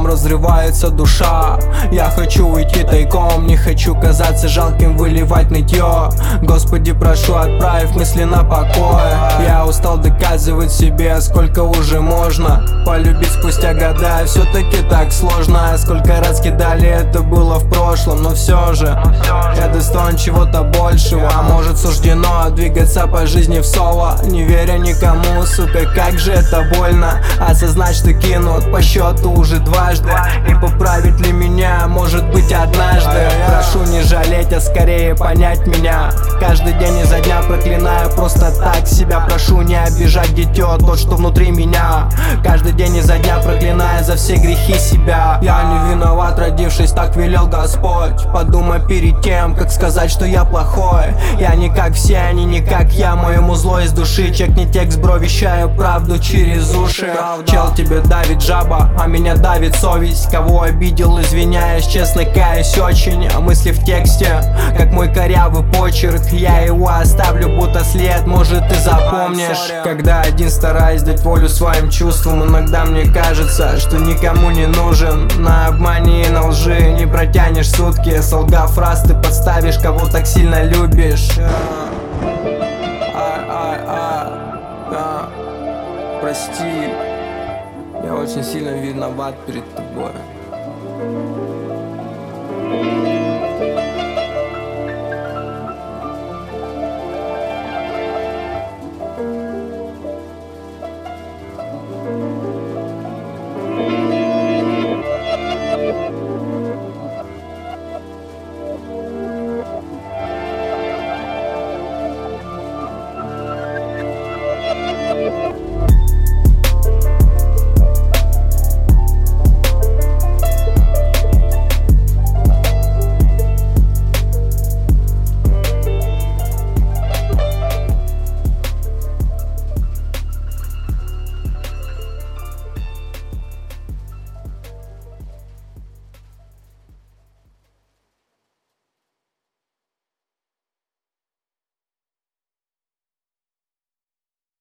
разрывается душа. Я хочу уйти тайком, не хочу казаться жалким, выливать нытье. Господи, прошу, отправь мысли на покой. Я устал доказывать себе, сколько уже можно. Полюбить спустя года все-таки так сложно. Сколько раз кидали, это было в прошлом, но все же я достоин чего-то большего. А может суждено двигаться по жизни в соло, не веря никому, сука, как же это больно. Осознать, что кинут по счету уже дважды. И поправить ли меня, может быть, однажды. Прошу не жалеть, а скорее понять меня. Каждый день изо дня проклинаю просто так себя. Прошу не обижать дитё, тот, что внутри меня. Каждый день изо дня проклиная за все грехи себя. Я не виноват, родившись, так велел Господь. Подумай перед тем, как сказать, что я плохой. Я не как все, они не как я. Моему зло из души, чекни текст, бро, вещаю правду через уши. Чел, тебе давит жаба, а меня давит совесть. Кого обидел, извиняюсь, честно каюсь очень. А мысли в тексте, как мой корявый почерк. Я его оставлю, будто след, может ты запомнишь. Когда один стараюсь дать волю своим чувствам, иногда мне кажется, что никому не нужен. На обмане и на лжи не протянешь сутки. Солгав раз, ты подставишь, кого так сильно любишь. Прости, я очень сильно виноват перед тобой.